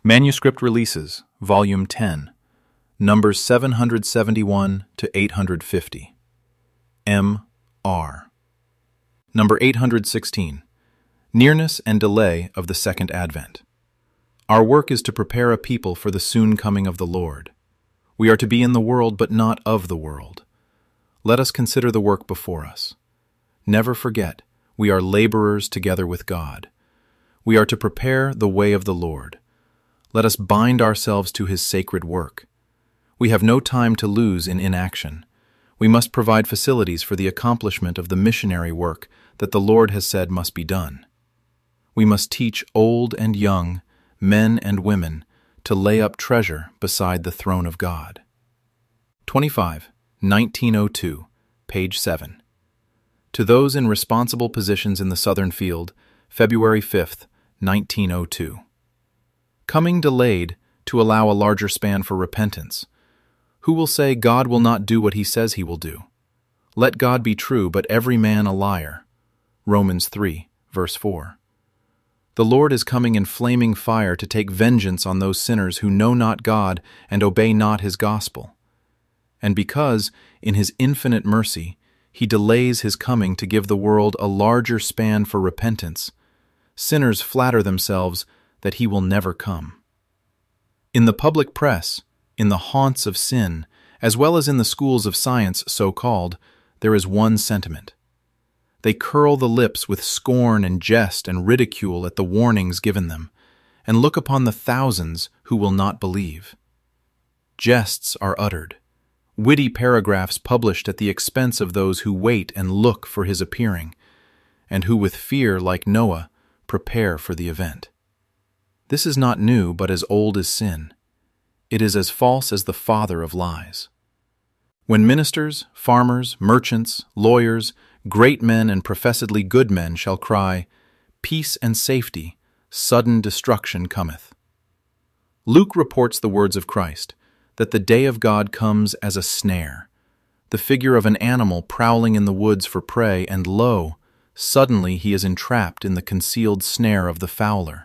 Manuscript Releases, Volume 10, Numbers 771 to 850. M.R. Number 816. Nearness and Delay of the Second Advent. Our work is to prepare a people for the soon coming of the Lord. We are to be in the world, but not of the world. Let us consider the work before us. Never forget, we are laborers together with God. We are to prepare the way of the Lord. Let us bind ourselves to His sacred work. We have no time to lose in inaction. We must provide facilities for the accomplishment of the missionary work that the Lord has said must be done. We must teach old and young, men and women, to lay up treasure beside the throne of God. 25, 1902, page 7. To those in responsible positions in the Southern Field, February 5, 1902. Coming delayed to allow a larger span for repentance. Who will say God will not do what He says He will do? Let God be true, but every man a liar. Romans 3, verse 4. The Lord is coming in flaming fire to take vengeance on those sinners who know not God and obey not His gospel. And because, in His infinite mercy, He delays His coming to give the world a larger span for repentance, sinners flatter themselves that He will never come. In the public press, in the haunts of sin, as well as in the schools of science so-called, there is one sentiment. They curl the lips with scorn and jest and ridicule at the warnings given them, and look upon the thousands who will not believe. Jests are uttered, witty paragraphs published at the expense of those who wait and look for His appearing, and who with fear, like Noah, prepare for the event. This is not new, but as old as sin. It is as false as the father of lies. When ministers, farmers, merchants, lawyers, great men and professedly good men shall cry, "Peace and safety, sudden destruction cometh." Luke reports the words of Christ, that the day of God comes as a snare, the figure of an animal prowling in the woods for prey, and lo, suddenly he is entrapped in the concealed snare of the fowler.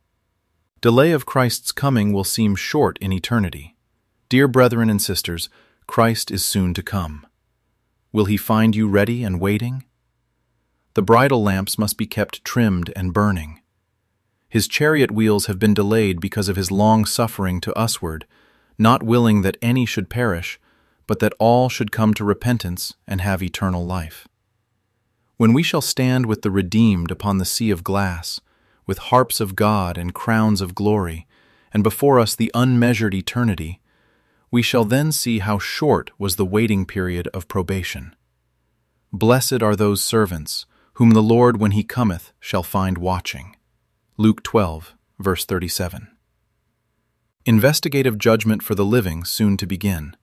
Delay of Christ's coming will seem short in eternity. Dear brethren and sisters, Christ is soon to come. Will He find you ready and waiting? The bridle lamps must be kept trimmed and burning. His chariot wheels have been delayed because of His long suffering to usward, not willing that any should perish, but that all should come to repentance and have eternal life. When we shall stand with the redeemed upon the sea of glass, with harps of God and crowns of glory, and before us the unmeasured eternity, we shall then see how short was the waiting period of probation. Blessed are those servants, whom the Lord when He cometh shall find watching. Luke 12, verse 37. Investigative judgment for the living soon to begin.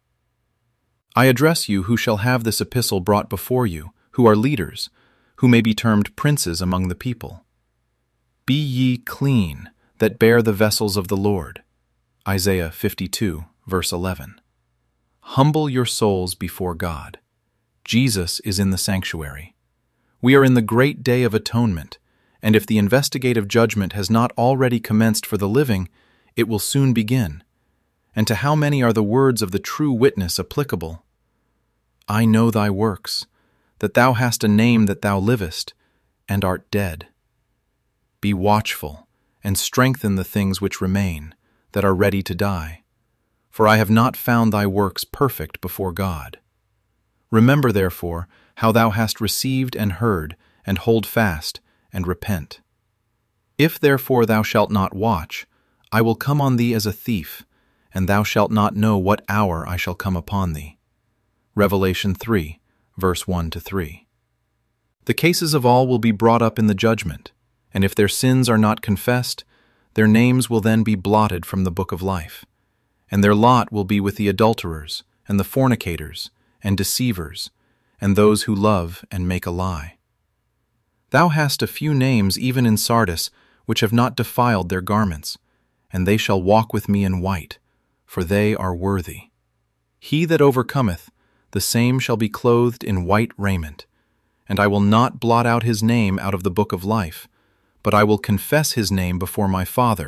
I address you who shall have this epistle brought before you, who are leaders, who may be termed princes among the people. Be ye clean, that bear the vessels of the Lord. Isaiah 52, verse 11. Humble your souls before God. Jesus is in the sanctuary. We are in the great day of atonement, and if the investigative judgment has not already commenced for the living, it will soon begin. And to how many are the words of the true witness applicable? I know thy works, that thou hast a name that thou livest, and art dead. Be watchful, and strengthen the things which remain, that are ready to die. For I have not found thy works perfect before God. Remember, therefore, how thou hast received and heard, and hold fast, and repent. If therefore thou shalt not watch, I will come on thee as a thief, and thou shalt not know what hour I shall come upon thee. Revelation 3, verse 1-3. The cases of all will be brought up in the judgment, and if their sins are not confessed, their names will then be blotted from the book of life, and their lot will be with the adulterers, and the fornicators, and deceivers, and those who love and make a lie. Thou hast a few names even in Sardis, which have not defiled their garments, and they shall walk with me in white, for they are worthy. He that overcometh, the same shall be clothed in white raiment, and I will not blot out his name out of the book of life, but I will confess his name before my Father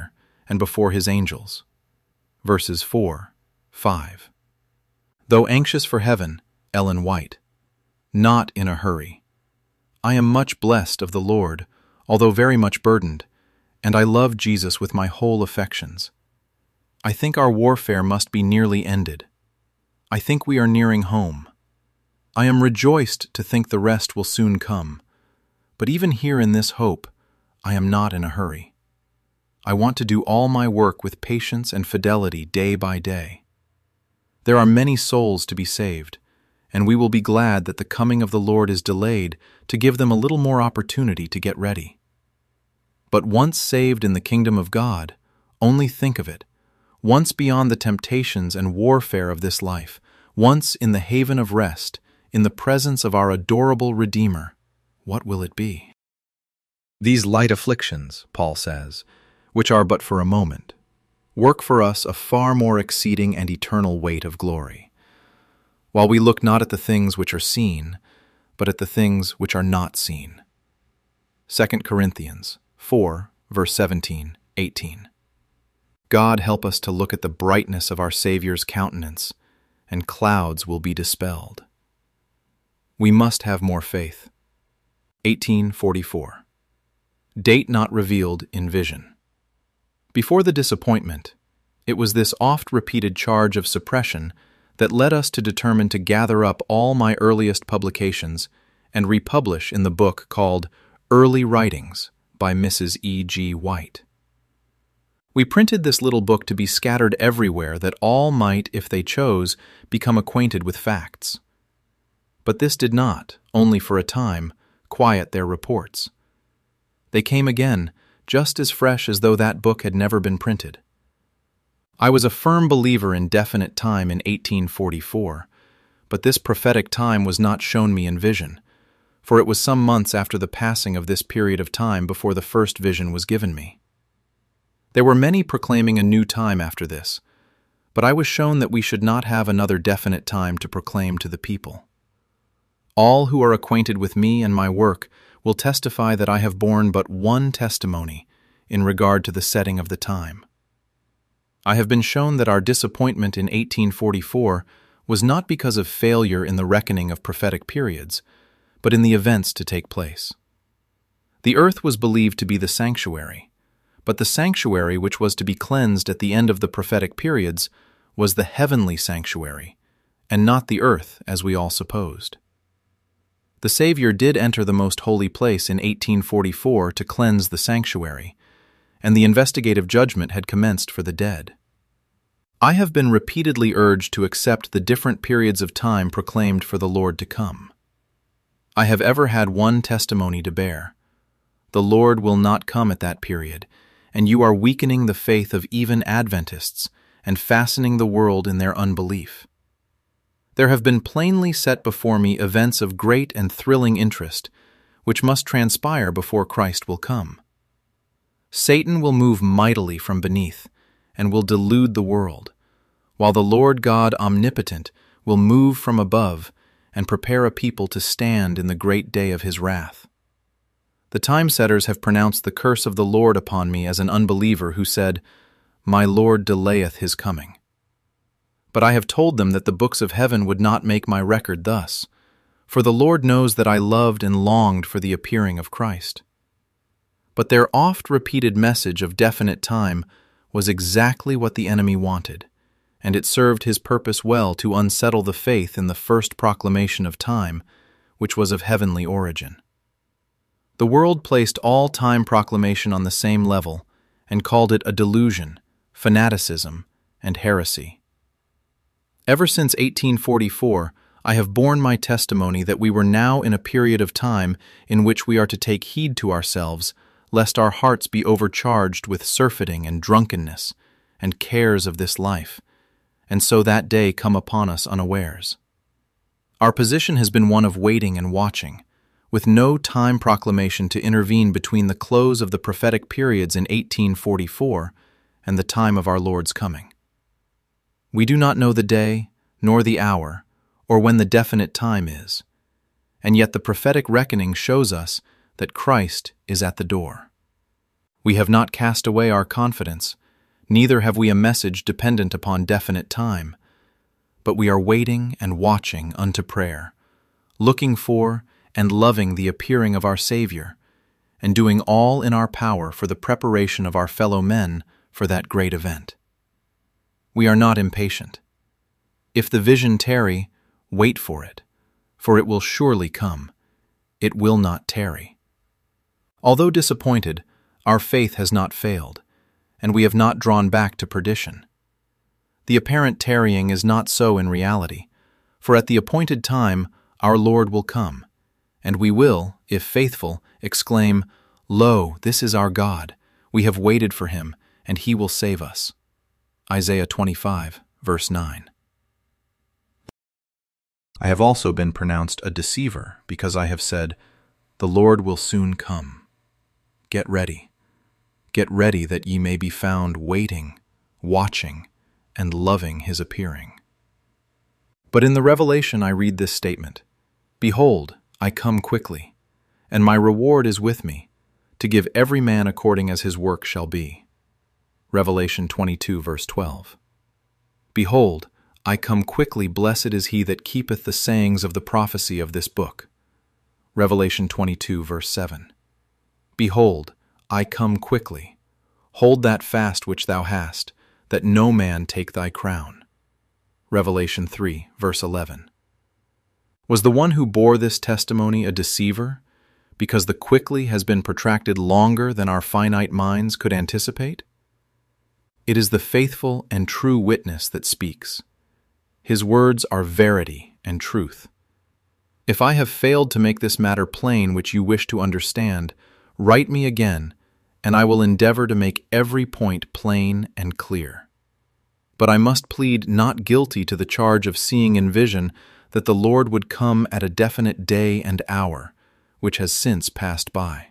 and before his angels. Verses 4, 5. Though anxious for heaven, Ellen White. Not in a hurry. I am much blessed of the Lord, although very much burdened, and I love Jesus with my whole affections. I think our warfare must be nearly ended. I think we are nearing home. I am rejoiced to think the rest will soon come, but even here in this hope, I am not in a hurry. I want to do all my work with patience and fidelity day by day. There are many souls to be saved, and we will be glad that the coming of the Lord is delayed to give them a little more opportunity to get ready. But once saved in the kingdom of God, only think of it, once beyond the temptations and warfare of this life, once in the haven of rest, in the presence of our adorable Redeemer, what will it be? These light afflictions, Paul says, which are but for a moment, work for us a far more exceeding and eternal weight of glory, while we look not at the things which are seen, but at the things which are not seen. 2 Corinthians 4, verse 17, 18. God help us to look at the brightness of our Savior's countenance, and clouds will be dispelled. We must have more faith. 1844. Date not revealed in vision. Before the disappointment, it was this oft-repeated charge of suppression that led us to determine to gather up all my earliest publications and republish in the book called Early Writings by Mrs. E. G. White. We printed this little book to be scattered everywhere that all might, if they chose, become acquainted with facts. But this did not, only for a time, quiet their reports. They came again, just as fresh as though that book had never been printed. I was a firm believer in definite time in 1844, but this prophetic time was not shown me in vision, for it was some months after the passing of this period of time before the first vision was given me. There were many proclaiming a new time after this, but I was shown that we should not have another definite time to proclaim to the people. All who are acquainted with me and my work will testify that I have borne but one testimony in regard to the setting of the time. I have been shown that our disappointment in 1844 was not because of failure in the reckoning of prophetic periods, but in the events to take place. The earth was believed to be the sanctuary, but the sanctuary which was to be cleansed at the end of the prophetic periods was the heavenly sanctuary, and not the earth as we all supposed. The Savior did enter the most holy place in 1844 to cleanse the sanctuary, and the investigative judgment had commenced for the dead. I have been repeatedly urged to accept the different periods of time proclaimed for the Lord to come. I have ever had one testimony to bear. The Lord will not come at that period, and you are weakening the faith of even Adventists and fastening the world in their unbelief. There have been plainly set before me events of great and thrilling interest, which must transpire before Christ will come. Satan will move mightily from beneath, and will delude the world, while the Lord God omnipotent will move from above and prepare a people to stand in the great day of his wrath. The time-setters have pronounced the curse of the Lord upon me as an unbeliever who said, "My Lord delayeth his coming." But I have told them that the books of heaven would not make my record thus, for the Lord knows that I loved and longed for the appearing of Christ. But their oft-repeated message of definite time was exactly what the enemy wanted, and it served his purpose well to unsettle the faith in the first proclamation of time, which was of heavenly origin. The world placed all time proclamation on the same level and called it a delusion, fanaticism, and heresy. Ever since 1844, I have borne my testimony that we were now in a period of time in which we are to take heed to ourselves, lest our hearts be overcharged with surfeiting and drunkenness and cares of this life, and so that day come upon us unawares. Our position has been one of waiting and watching, with no time proclamation to intervene between the close of the prophetic periods in 1844 and the time of our Lord's coming. We do not know the day, nor the hour, or when the definite time is, and yet the prophetic reckoning shows us that Christ is at the door. We have not cast away our confidence, Neither have we a message dependent upon definite time, but we are waiting and watching unto prayer, looking for and loving the appearing of our Savior, and doing all in our power for the preparation of our fellow men for that great event. We are not impatient. If the vision tarry, wait for it will surely come. It will not tarry. Although disappointed, our faith has not failed, and we have not drawn back to perdition. The apparent tarrying is not so in reality, for at the appointed time our Lord will come, and we will, if faithful, exclaim, "Lo, this is our God. We have waited for him, and he will save us." Isaiah 25, verse 9. I have also been pronounced a deceiver because I have said, "The Lord will soon come." Get ready. Get ready that ye may be found waiting, watching, and loving his appearing. But in the Revelation I read this statement, "Behold, I come quickly, and my reward is with me, to give every man according as his work shall be." Revelation 22, verse 12. Behold, I come quickly, blessed is he that keepeth the sayings of the prophecy of this book. Revelation 22, verse 7. Behold, I come quickly. Hold that fast which thou hast, that no man take thy crown. Revelation 3, verse 11. Was the one who bore this testimony a deceiver, because the quickly has been protracted longer than our finite minds could anticipate? It is the faithful and true witness that speaks. His words are verity and truth. If I have failed to make this matter plain which you wish to understand, write me again, and I will endeavor to make every point plain and clear. But I must plead not guilty to the charge of seeing in vision that the Lord would come at a definite day and hour, which has since passed by.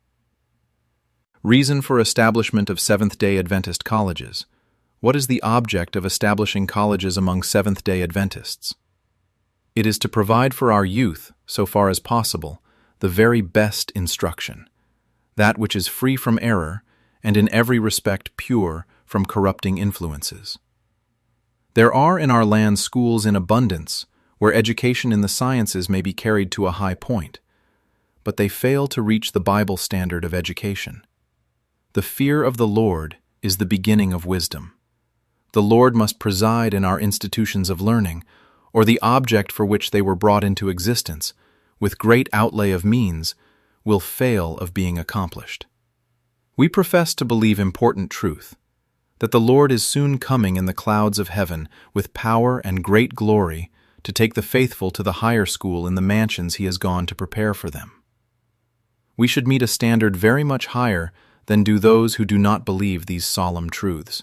Reason for establishment of Seventh-day Adventist colleges. What is the object of establishing colleges among Seventh-day Adventists? It is to provide for our youth, so far as possible, the very best instruction, that which is free from error and in every respect pure from corrupting influences. There are in our land schools in abundance where education in the sciences may be carried to a high point, but they fail to reach the Bible standard of education. The fear of the Lord is the beginning of wisdom. The Lord must preside in our institutions of learning, or the object for which they were brought into existence, with great outlay of means, will fail of being accomplished. We profess to believe important truth, that the Lord is soon coming in the clouds of heaven with power and great glory to take the faithful to the higher school in the mansions he has gone to prepare for them. We should meet a standard very much higher than do those who do not believe these solemn truths.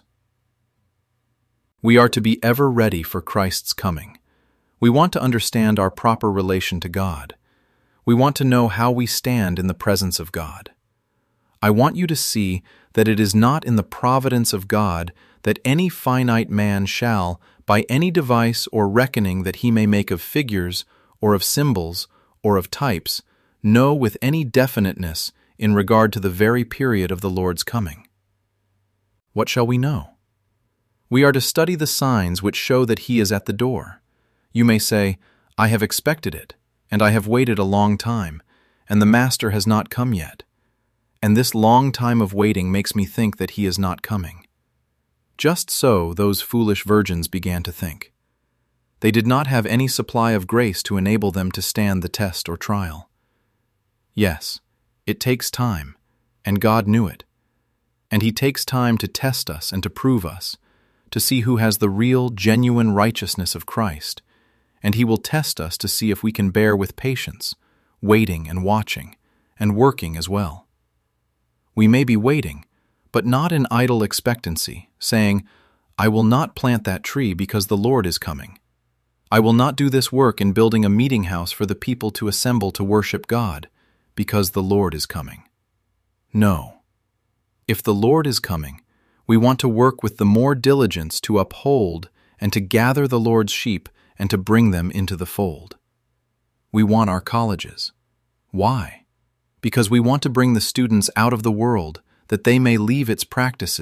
We are to be ever ready for Christ's coming. We want to understand our proper relation to God. We want to know how we stand in the presence of God. I want you to see that it is not in the providence of God that any finite man shall, by any device or reckoning that he may make of figures, or of symbols, or of types, know with any definiteness in regard to the very period of the Lord's coming. What shall we know? We are to study the signs which show that he is at the door. You may say, "I have expected it, and I have waited a long time, and the Master has not come yet. And this long time of waiting makes me think that he is not coming." Just so those foolish virgins began to think. They did not have any supply of grace to enable them to stand the test or trial. Yes, it takes time, and God knew it. And he takes time to test us and to prove us, to see who has the real, genuine righteousness of Christ, and he will test us to see if we can bear with patience, waiting and watching, and working as well. We may be waiting, but not in idle expectancy, saying, "I will not plant that tree because the Lord is coming. I will not do this work in building a meeting house for the people to assemble to worship God, because the Lord is coming." No. If the Lord is coming, we want to work with the more diligence to uphold and to gather the Lord's sheep and to bring them into the fold. We want our colleges. Why? Because we want to bring the students out of the world that they may leave its practices,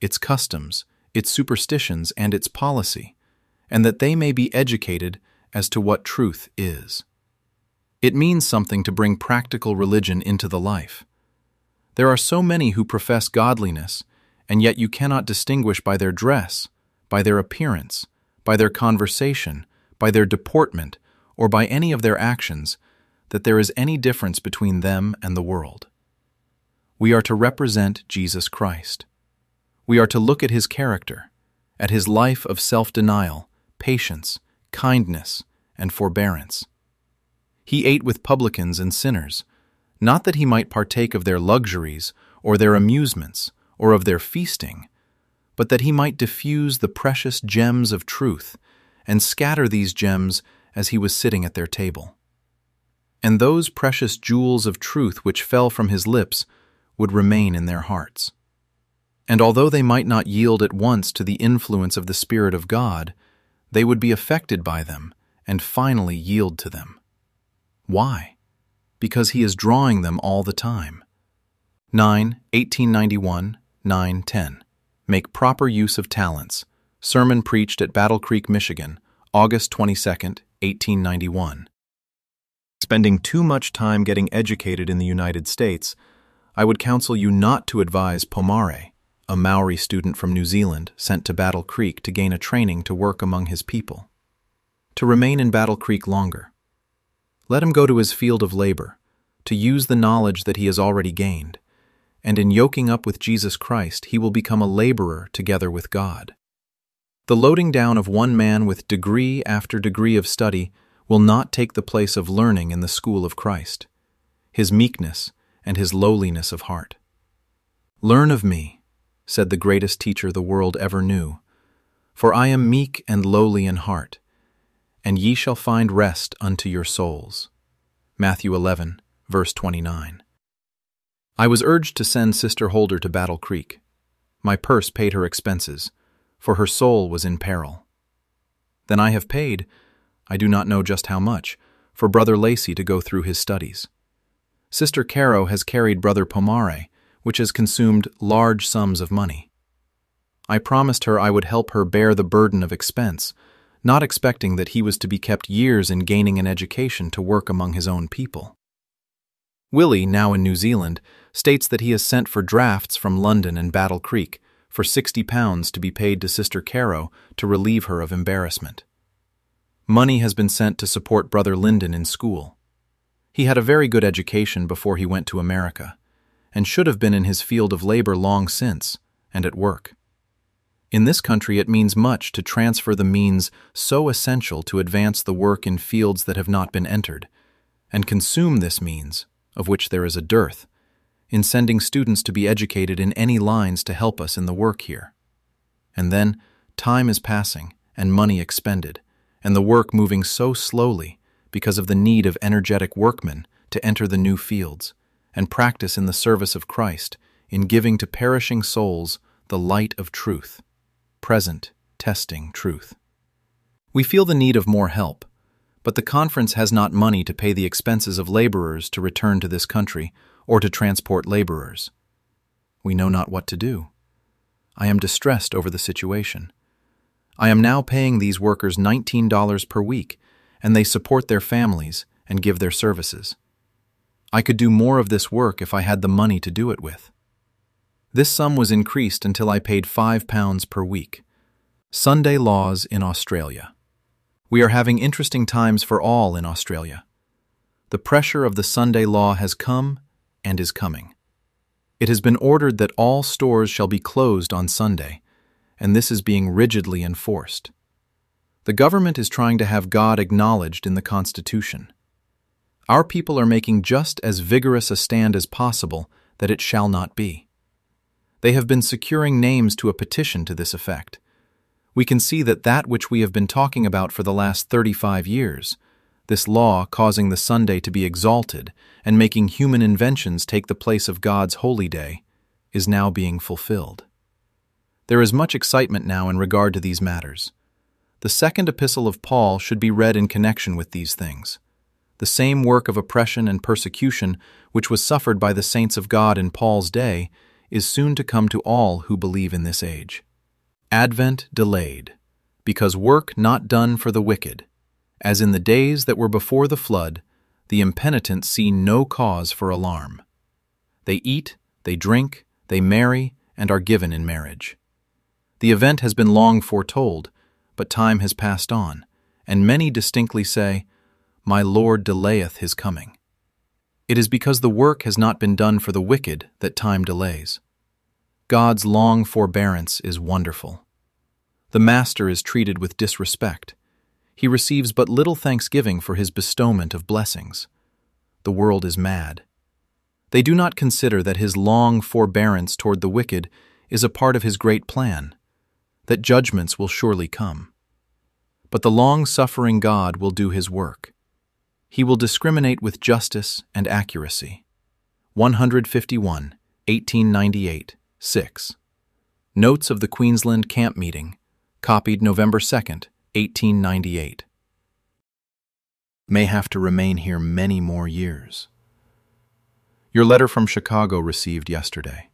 its customs, its superstitions, and its policy, and that they may be educated as to what truth is. It means something to bring practical religion into the life. There are so many who profess godliness, and yet you cannot distinguish by their dress, by their appearance, by their conversation, by their deportment, or by any of their actions, that there is any difference between them and the world. We are to represent Jesus Christ. We are to look at his character, at his life of self-denial, patience, kindness, and forbearance. He ate with publicans and sinners, not that he might partake of their luxuries or their amusements or of their feasting, but that he might diffuse the precious gems of truth and scatter these gems as he was sitting at their table. And those precious jewels of truth which fell from his lips would remain in their hearts. And although they might not yield at once to the influence of the Spirit of God, they would be affected by them and finally yield to them. Why? Because he is drawing them all the time. 1891, 9:10. Make proper use of talents. Sermon preached at Battle Creek, Michigan, August 22, 1891. Spending too much time getting educated in the United States, I would counsel you not to advise Pomare, a Maori student from New Zealand sent to Battle Creek to gain a training to work among his people, to remain in Battle Creek longer. Let him go to his field of labor, to use the knowledge that he has already gained, and in yoking up with Jesus Christ, he will become a laborer together with God. The loading down of one man with degree after degree of study will not take the place of learning in the school of Christ, his meekness and his lowliness of heart. Learn of me, said the greatest teacher the world ever knew, for I am meek and lowly in heart, and ye shall find rest unto your souls. Matthew 11, verse 29. I was urged to send Sister Holder to Battle Creek. My purse paid her expenses, for her soul was in peril. Then I have paid, I do not know just how much, for Brother Lacey to go through his studies. Sister Caro has carried Brother Pomare, which has consumed large sums of money. I promised her I would help her bear the burden of expense, not expecting that he was to be kept years in gaining an education to work among his own people. Willie, now in New Zealand, states that he has sent for drafts from London and Battle Creek for £60 to be paid to Sister Caro to relieve her of embarrassment. Money has been sent to support Brother Lyndon in school. He had a very good education before he went to America, and should have been in his field of labor long since, and at work. In this country it means much to transfer the means so essential to advance the work in fields that have not been entered, and consume this means, of which there is a dearth, in sending students to be educated in any lines to help us in the work here. And then, time is passing, and money expended, and the work moving so slowly because of the need of energetic workmen to enter the new fields, and practice in the service of Christ, in giving to perishing souls the light of truth, present, testing truth. We feel the need of more help, but the conference has not money to pay the expenses of laborers to return to this country or to transport laborers. We know not what to do. I am distressed over the situation. I am now paying these workers $19 per week, and they support their families and give their services. I could do more of this work if I had the money to do it with. This sum was increased until I paid £5 per week. Sunday laws in Australia. We are having interesting times for all in Australia. The pressure of the Sunday law has come and is coming. It has been ordered that all stores shall be closed on Sunday, and this is being rigidly enforced. The government is trying to have God acknowledged in the Constitution. Our people are making just as vigorous a stand as possible that it shall not be. They have been securing names to a petition to this effect. We can see that which we have been talking about for the last 35 years, this law causing the Sunday to be exalted and making human inventions take the place of God's holy day, is now being fulfilled. There is much excitement now in regard to these matters. The second epistle of Paul should be read in connection with these things. The same work of oppression and persecution which was suffered by the saints of God in Paul's day is soon to come to all who believe in this age. Advent delayed, because work not done for the wicked. As in the days that were before the flood, the impenitent see no cause for alarm. They eat, they drink, they marry, and are given in marriage. The event has been long foretold, but time has passed on, and many distinctly say, "My Lord delayeth his coming." It is because the work has not been done for the wicked that time delays. God's long forbearance is wonderful. The master is treated with disrespect. He receives but little thanksgiving for his bestowment of blessings. The world is mad. They do not consider that his long forbearance toward the wicked is a part of his great plan, that judgments will surely come. But the long-suffering God will do his work. He will discriminate with justice and accuracy. 151, 1898, 6. Notes of the Queensland Camp Meeting, copied November 2nd, 1898. May have to remain here many more years. Your letter from Chicago received yesterday.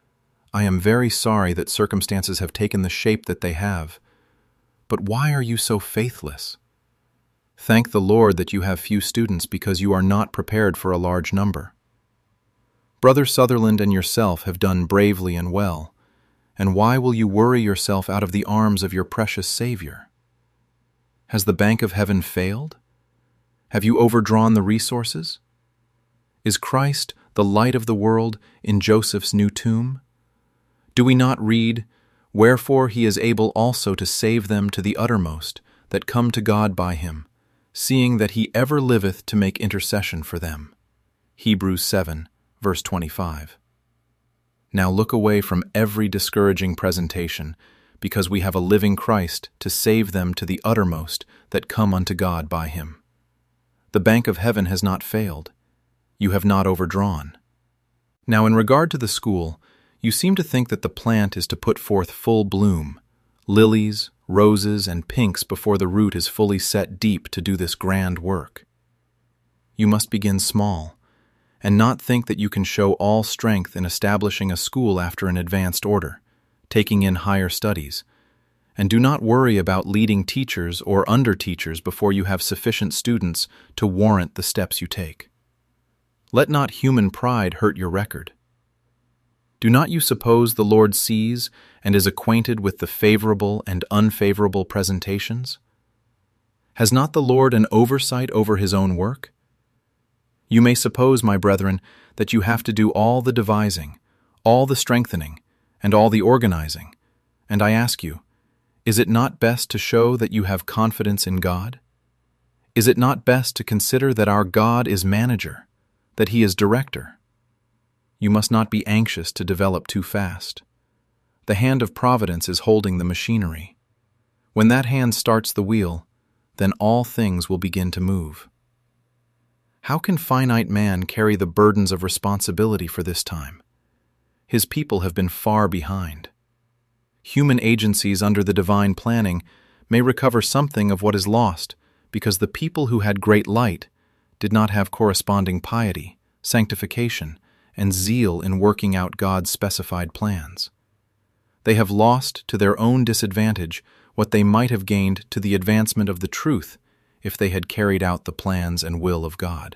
I am very sorry that circumstances have taken the shape that they have. But why are you so faithless? Thank the Lord that you have few students because you are not prepared for a large number. Brother Sutherland and yourself have done bravely and well, and why will you worry yourself out of the arms of your precious Savior? Has the bank of heaven failed? Have you overdrawn the resources? Is Christ the light of the world in Joseph's new tomb? Do we not read, "Wherefore he is able also to save them to the uttermost that come to God by him, seeing that he ever liveth to make intercession for them." Hebrews 7, verse 25. Now look away from every discouraging presentation, because we have a living Christ to save them to the uttermost that come unto God by him. The bank of heaven has not failed. You have not overdrawn. Now, in regard to the school, you seem to think that the plant is to put forth full bloom, lilies, roses, and pinks before the root is fully set deep to do this grand work. You must begin small, and not think that you can show all strength in establishing a school after an advanced order, taking in higher studies, and do not worry about leading teachers or under-teachers before you have sufficient students to warrant the steps you take. Let not human pride hurt your record. Do not you suppose the Lord sees and is acquainted with the favorable and unfavorable presentations? Has not the Lord an oversight over his own work? You may suppose, my brethren, that you have to do all the devising, all the strengthening, and all the organizing, and I ask you, is it not best to show that you have confidence in God? Is it not best to consider that our God is manager, that he is director? You must not be anxious to develop too fast. The hand of providence is holding the machinery. When that hand starts the wheel, then all things will begin to move. How can finite man carry the burdens of responsibility for this time? His people have been far behind. Human agencies under the divine planning may recover something of what is lost because the people who had great light did not have corresponding piety, sanctification, and zeal in working out God's specified plans. They have lost to their own disadvantage what they might have gained to the advancement of the truth if they had carried out the plans and will of God.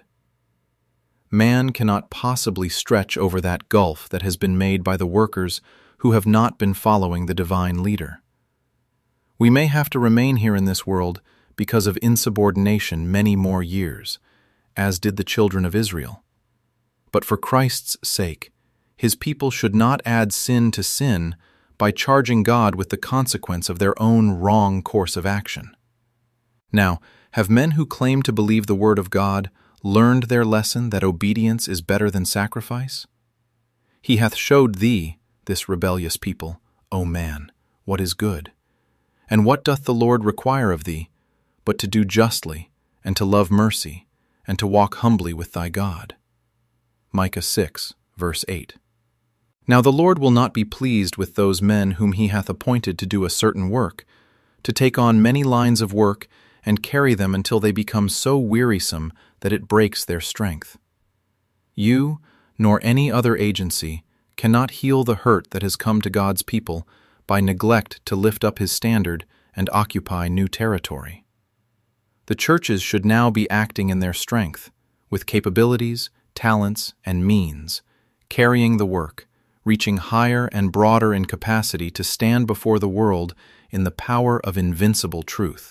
Man cannot possibly stretch over that gulf that has been made by the workers who have not been following the divine leader. We may have to remain here in this world because of insubordination many more years, as did the children of Israel. But for Christ's sake, his people should not add sin to sin by charging God with the consequence of their own wrong course of action. Now, have men who claim to believe the word of God learned their lesson that obedience is better than sacrifice? He hath showed thee, this rebellious people, O man, what is good. And what doth the Lord require of thee, but to do justly, and to love mercy, and to walk humbly with thy God? Micah 6, verse 8. Now the Lord will not be pleased with those men whom he hath appointed to do a certain work, to take on many lines of work and carry them until they become so wearisome that it breaks their strength. You, nor any other agency, cannot heal the hurt that has come to God's people by neglect to lift up His standard and occupy new territory. The churches should now be acting in their strength, with capabilities, talents, and means, carrying the work, reaching higher and broader in capacity to stand before the world in the power of invincible truth.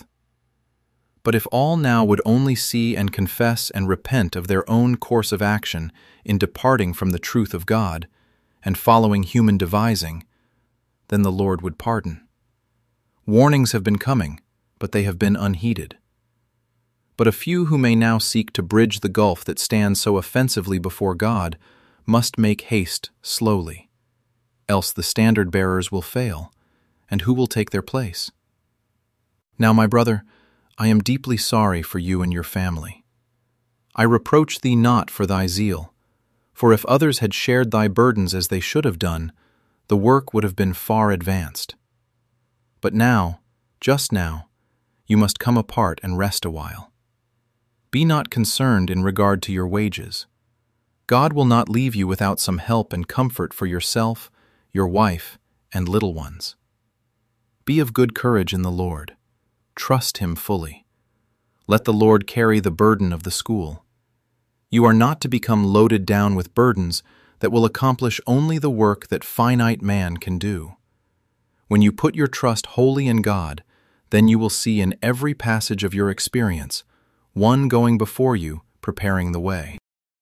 But if all now would only see and confess and repent of their own course of action in departing from the truth of God and following human devising, then the Lord would pardon. Warnings have been coming, but they have been unheeded. But a few who may now seek to bridge the gulf that stands so offensively before God must make haste slowly, else the standard-bearers will fail, and who will take their place? Now, my brother, I am deeply sorry for you and your family. I reproach thee not for thy zeal, for if others had shared thy burdens as they should have done, the work would have been far advanced. But now, just now, you must come apart and rest a while. Be not concerned in regard to your wages. God will not leave you without some help and comfort for yourself, your wife, and little ones. Be of good courage in the Lord. Trust Him fully. Let the Lord carry the burden of the school. You are not to become loaded down with burdens that will accomplish only the work that finite man can do. When you put your trust wholly in God, then you will see in every passage of your experience one going before you, preparing the way.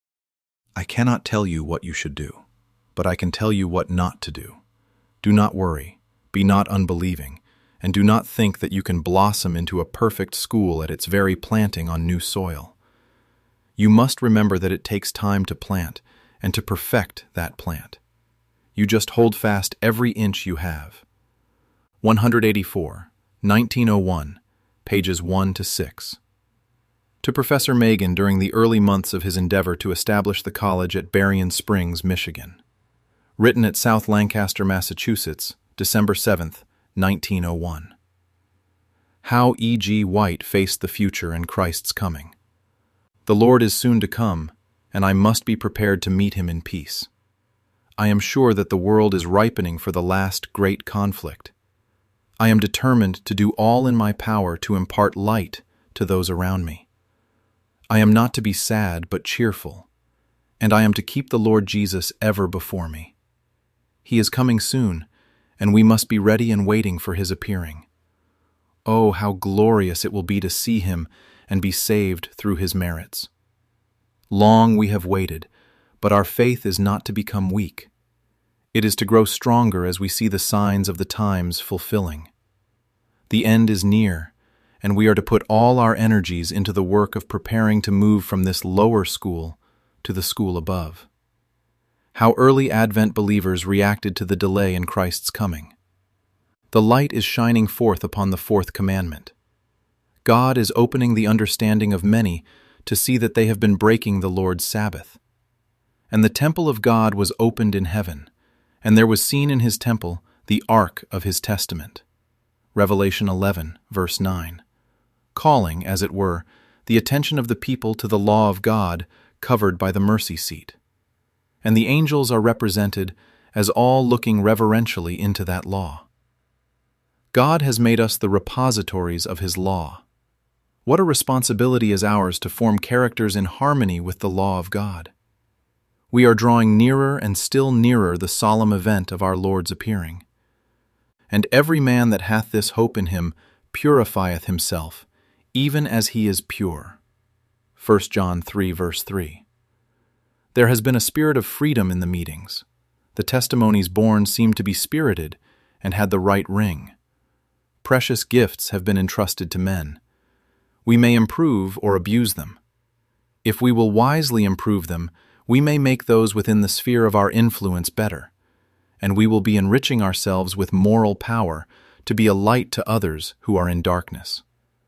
I cannot tell you what you should do, but I can tell you what not to do. Do not worry, be not unbelieving, and do not think that you can blossom into a perfect school at its very planting on new soil. You must remember that it takes time to plant and to perfect that plant. You just hold fast every inch you have. 184, 1901, pages 1 to 6. To Professor Megan during the early months of his endeavor to establish the college at Berrien Springs, Michigan. Written at South Lancaster, Massachusetts, December 7, 1901. How E. G. White faced the future and Christ's coming. The Lord is soon to come, and I must be prepared to meet Him in peace. I am sure that the world is ripening for the last great conflict. I am determined to do all in my power to impart light to those around me. I am not to be sad but cheerful, and I am to keep the Lord Jesus ever before me. He is coming soon, and we must be ready and waiting for His appearing. Oh, how glorious it will be to see Him and be saved through His merits. Long we have waited, but our faith is not to become weak. It is to grow stronger as we see the signs of the times fulfilling. The end is near, and we are to put all our energies into the work of preparing to move from this lower school to the school above. How early Advent believers reacted to the delay in Christ's coming. The light is shining forth upon the fourth commandment. God is opening the understanding of many to see that they have been breaking the Lord's Sabbath. And the temple of God was opened in heaven, and there was seen in His temple the ark of His testament. Revelation 11, verse 9. Calling, as it were, the attention of the people to the law of God covered by the mercy seat. And the angels are represented as all looking reverentially into that law. God has made us the repositories of His law. What a responsibility is ours to form characters in harmony with the law of God. We are drawing nearer and still nearer the solemn event of our Lord's appearing. And every man that hath this hope in Him purifieth himself, even as He is pure. 1 John 3, verse 3. There has been a spirit of freedom in the meetings. The testimonies borne seemed to be spirited and had the right ring. Precious gifts have been entrusted to men. We may improve or abuse them. If we will wisely improve them, we may make those within the sphere of our influence better, and we will be enriching ourselves with moral power to be a light to others who are in darkness.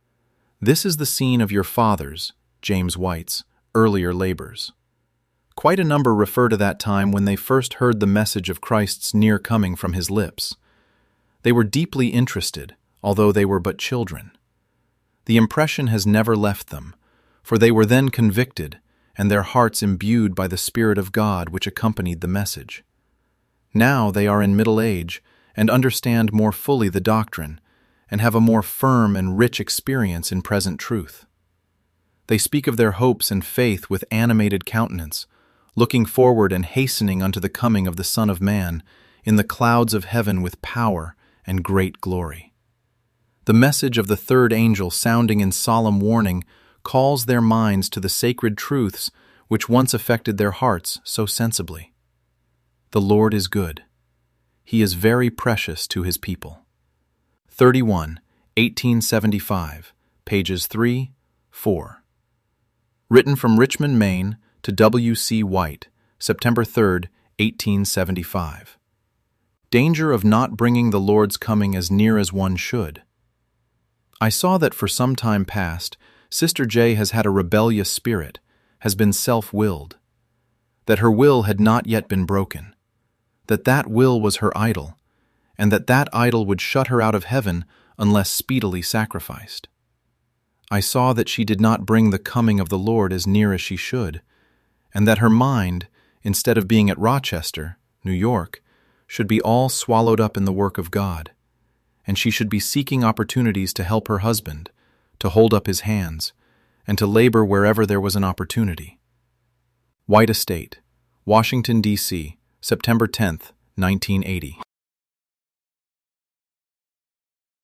This is the scene of your fathers, James White's, earlier labors. Quite a number refer to that time when they first heard the message of Christ's near coming from His lips. They were deeply interested, although they were but children. The impression has never left them, for they were then convicted, and their hearts imbued by the Spirit of God which accompanied the message. Now they are in middle age and understand more fully the doctrine and have a more firm and rich experience in present truth. They speak of their hopes and faith with animated countenance, looking forward and hastening unto the coming of the Son of Man in the clouds of heaven with power and great glory. The message of the third angel sounding in solemn warning calls their minds to the sacred truths which once affected their hearts so sensibly. The Lord is good. He is very precious to his people. 31, 1875, pages 3, 4. Written from Richmond, Maine, to W.C. White, September 3, 1875. Danger of not bringing the Lord's coming as near as one should. I saw that for some time past, Sister J has had a rebellious spirit, has been self-willed, that her will had not yet been broken, that will was her idol, and that idol would shut her out of heaven unless speedily sacrificed. I saw that she did not bring the coming of the Lord as near as she should, and that her mind, instead of being at Rochester, New York, should be all swallowed up in the work of God, and she should be seeking opportunities to help her husband, to hold up his hands, and to labor wherever there was an opportunity. White Estate, Washington, D.C., September 10, 1980.